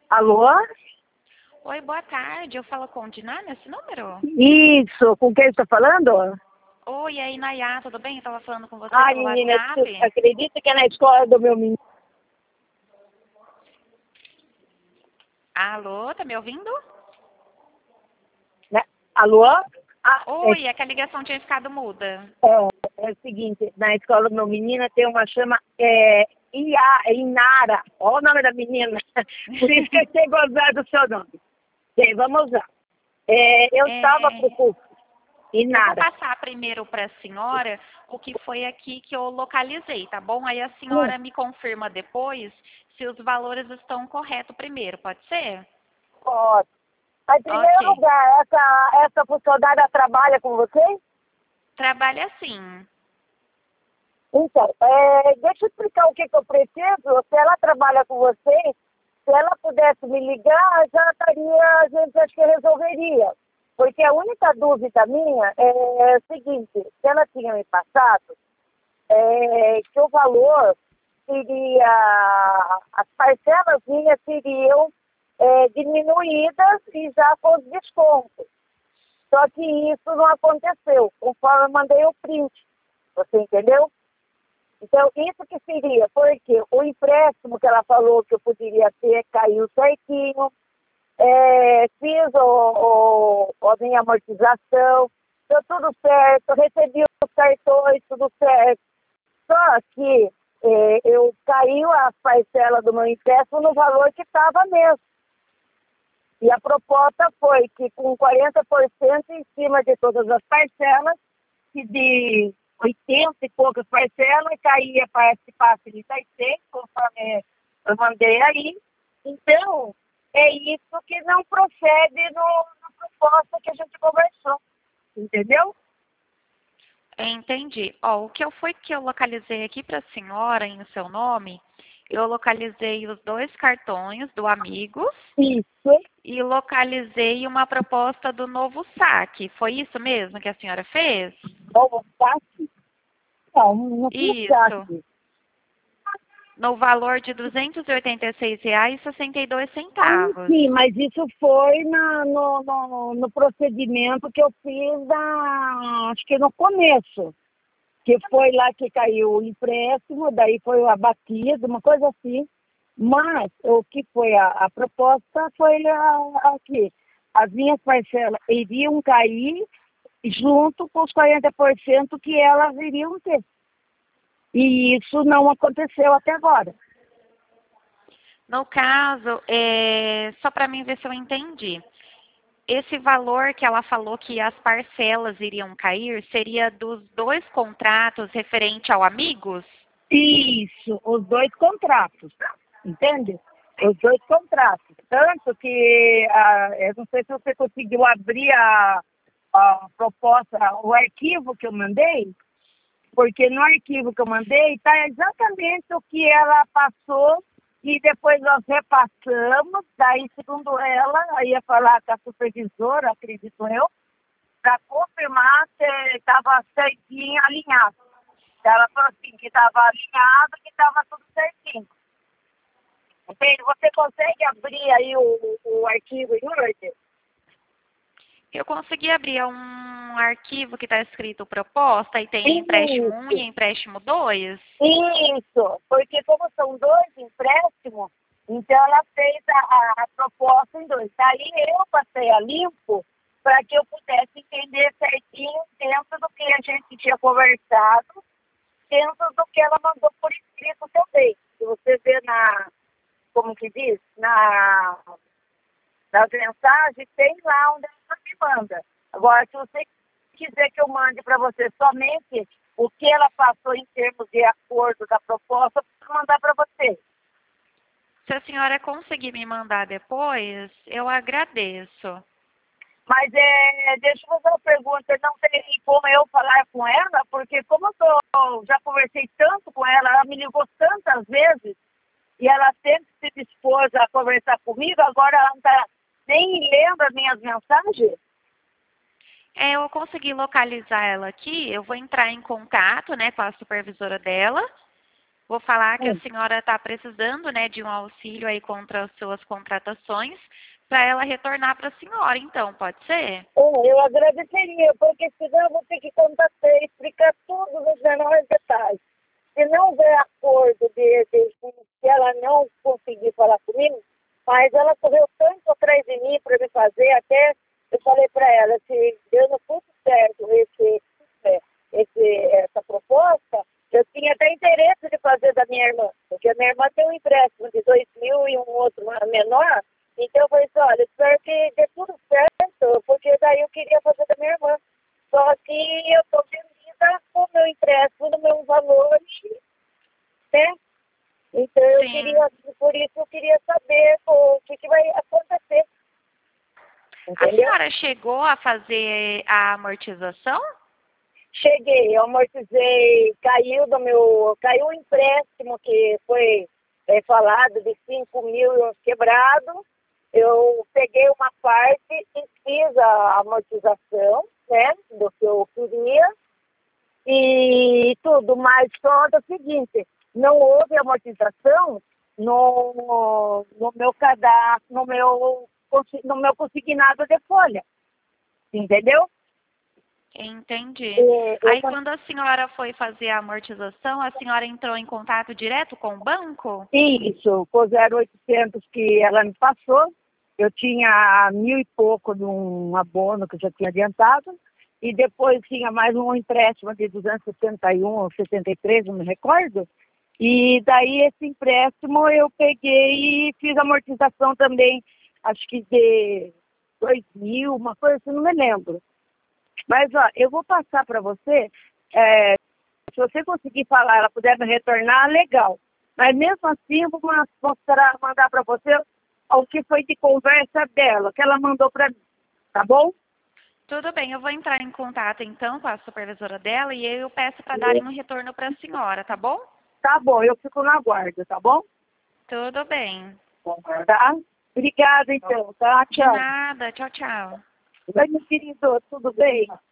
Alô? Oi, boa tarde. Eu falo com Diná nesse número? Isso, com quem estou falando? Oi, aí, Nayá, tudo bem? Eu tava falando com você Ai, pelo menina, WhatsApp. acredita que é na escola do meu menino. Alô, tá me ouvindo? Né? Alô? Ah, Oi, é que a ligação tinha ficado muda. é o seguinte, na escola do meu menino tem uma chama Inara. Olha o nome da menina. Por isso que eu sei gozar do seu nome. Bem, vamos lá. Eu estava É, para o curso. eu vou Inara. passar primeiro para a senhora o que foi aqui que eu localizei, tá bom? Aí a senhora me confirma depois se os valores estão corretos primeiro, pode ser? Pode. Mas, em primeiro Ok. lugar, essa funcionária trabalha com você? Trabalha assim. Então, deixa eu explicar o que eu preciso. Se ela trabalha com você, se ela pudesse me ligar, já estaria, a gente acho que resolveria. Porque a única dúvida minha é o seguinte, se ela tinha me passado, que o valor seria, as parcelas minhas seriam diminuídas e já com os descontos. Só que isso não aconteceu, conforme eu mandei o print. Você entendeu? Então, isso que seria, porque o empréstimo que ela falou que eu poderia ter caiu certinho, fiz a minha amortização, deu tudo certo, recebi os cartões, tudo certo. Só que eu caiu a parcela do meu empréstimo no valor que estava mesmo. E a proposta foi que com 40% em cima de todas as parcelas, que de 80 e poucas parcelas, caía para participar 36, conforme eu mandei aí. Então, é isso que não procede na proposta que a gente conversou. Entendeu? Entendi. Ó, o que eu foi que eu localizei aqui para a senhora em seu nome, eu localizei os dois cartões do Amigos Isso. e localizei uma proposta do novo saque. Foi isso mesmo que a senhora fez? Novo saque? Não, não fiz Isso. saque. No valor de R$ 286,62. Sim, mas isso foi no procedimento que eu fiz acho que no começo. Que foi lá que caiu o empréstimo, daí foi o abatido, uma coisa assim. Mas o que foi a proposta foi aqui. As minhas parcelas iriam cair junto com os 40% que elas iriam ter. E isso não aconteceu até agora. No caso, só para mim ver se eu entendi. Esse valor que ela falou que as parcelas iriam cair seria dos dois contratos referente ao Amigos? Isso, os dois contratos, entende? Os dois contratos. Tanto que, eu não sei se você conseguiu abrir a proposta, o arquivo que eu mandei, porque no arquivo que eu mandei está exatamente o que ela passou e depois nós repassamos, daí segundo ela, aí ia falar com a supervisora, acredito eu, para confirmar se estava certinho, alinhado. Ela falou assim, que estava alinhado, que estava tudo certinho. Entende? Você consegue abrir aí o arquivo em Word? Eu consegui abrir um arquivo que está escrito proposta e tem empréstimo 1 e Isso, empréstimo 2. isso. Porque como são dois empréstimos, então ela fez a proposta em dois. Daí eu passei a limpo para que eu pudesse entender certinho dentro do que a gente tinha conversado, dentro do que ela mandou por escrito também. Se você vê como que diz, nas mensagens, tem lá onde ela me manda. Agora, se você quiser que eu mande para você somente o que ela passou em termos de acordo da proposta, eu posso mandar para você. Se a senhora conseguir me mandar depois, eu agradeço. Mas deixa eu fazer uma pergunta, não tem como eu falar com ela, porque como já conversei tanto com ela, ela me ligou tantas vezes, e ela sempre se dispôs a conversar comigo, agora ela não tá, nem lembra minhas mensagens? Eu consegui localizar ela aqui, eu vou entrar em contato, né, com a supervisora dela Vou falar que a senhora está precisando, né, de um auxílio aí contra as suas contratações, para ela retornar para a senhora, então, pode ser? Eu agradeceria, porque senão eu vou ter que contatar e explicar tudo nos menores detalhes. Se não houver acordo se ela não conseguir falar comigo, mas ela correu tanto atrás de mim para me fazer, até eu falei para ela, se dando tudo certo essa proposta, eu tinha até interesse de fazer da minha irmã, porque a minha irmã tem um empréstimo de 2.000 e um outro menor, então eu falei assim, olha, espero que dê tudo certo, porque daí eu queria fazer da minha irmã. Só que eu estou vendida com o meu empréstimo no meu valor, né? Então eu queria, por isso eu queria saber o que vai acontecer. Entendeu? A senhora chegou a fazer a amortização? Cheguei, eu amortizei, caiu um empréstimo que foi falado de 5.000 quebrado. Eu peguei uma parte e fiz a amortização, né, do que eu queria e tudo, mas só é o seguinte, não houve amortização no meu cadastro, no meu consignado de folha, entendeu? Entendi. Aí quando a senhora foi fazer a amortização, a senhora entrou em contato direto com o banco? Isso, com 0,800 que ela me passou, eu tinha 1.000 e pouco de um abono que eu já tinha adiantado, e depois tinha mais um empréstimo de 271 ou 73, não me recordo, e daí esse empréstimo eu peguei e fiz a amortização também, acho que de 2.000, uma coisa assim, não me lembro. Mas, ó, eu vou passar para você, se você conseguir falar, ela puder me retornar, legal. Mas mesmo assim, eu vou mandar para você o que foi de conversa dela, que ela mandou para mim, tá bom? Tudo bem, eu vou entrar em contato então com a supervisora dela e eu peço para darem um retorno para a senhora, tá bom? Tá bom, eu fico no aguardo, tá bom? Tudo bem. Tá? Obrigada, então, tá? De Tchau. nada, tchau, tchau. Oi, meu querido, tudo bem?